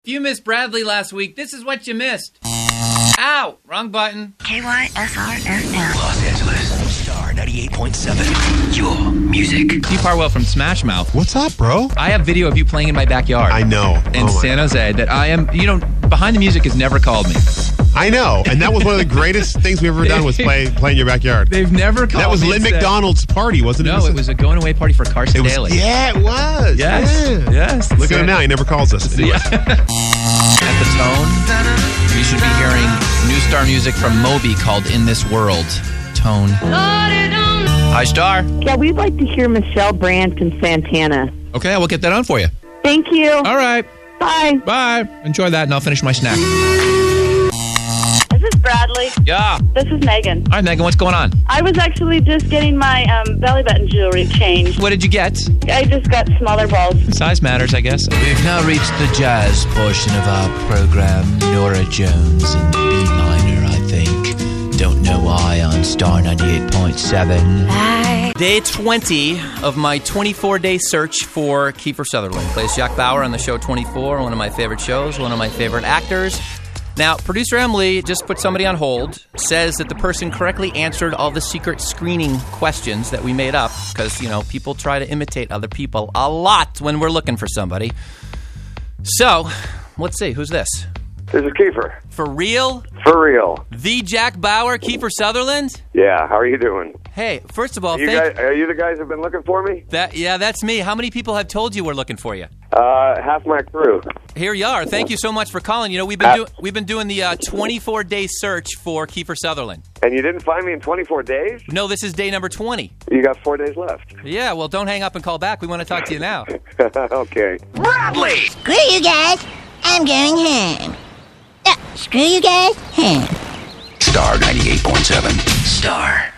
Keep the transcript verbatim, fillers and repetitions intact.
If you missed Bradley last week, this is what you missed. Ow! Wrong button. K Y S R F M. Los Angeles. Star ninety-eight point seven. Your music. Steve Harwell from Smash Mouth. What's up, bro? I have video of you playing in my backyard. I know. In Oh my San Jose that I am, you know, Behind the Music has never called me. I know. And that was one of the greatest things we've ever done was play, play in your backyard. They've never called me. That was and Lynn said- McDonald's party, wasn't it? No, it was a going away party for Carson It was, Daly. yeah, it was. Yes. Yeah. Yes. Look at him now. He never calls us. Anyway. At the Tone, you should be hearing new star music from Moby called In This World. Tone. Hi, Star. Yeah, we'd like to hear Michelle Brandt and Santana. Okay, I will get that on for you. Thank you. All right. Bye. Bye. Enjoy that, and I'll finish my snack. This is Bradley. Yeah. This is Megan. All right, Megan, what's going on? I was actually just getting my um, belly button jewelry changed. What did you get? I just got smaller balls. Size matters, I guess. We've now reached the jazz portion of our program. Nora Jones in B minor, I think. Don't know why on Star ninety-eight point seven. Day twenty of my twenty-four day search for Kiefer Sutherland. Plays Jack Bauer on the show twenty-four, one of my favorite shows, one of my favorite actors. Now, producer Emily just put somebody on hold, says that the person correctly answered all the secret screening questions that we made up, because, you know, people try to imitate other people a lot when we're looking for somebody. So, let's see, who's this? This is Kiefer. For real? For real. The Jack Bauer, Kiefer Sutherland? Yeah, how are you doing? Hey, first of all, You thank guys, are you the guys who've been looking for me? that. Yeah, that's me. How many people have told you we're looking for you? Uh, half my crew. Here you are. Thank you so much for calling. You know, we've been Uh, doing we've been doing the uh, twenty-four day search for Kiefer Sutherland. And you didn't find me in twenty-four days? No, this is day number twenty. You got four days left. Yeah, well, don't hang up and call back. We want to talk to you now. Okay. Bradley! Screw you guys. I'm going home. Uh, screw you guys. Home. Star ninety-eight point seven. Star.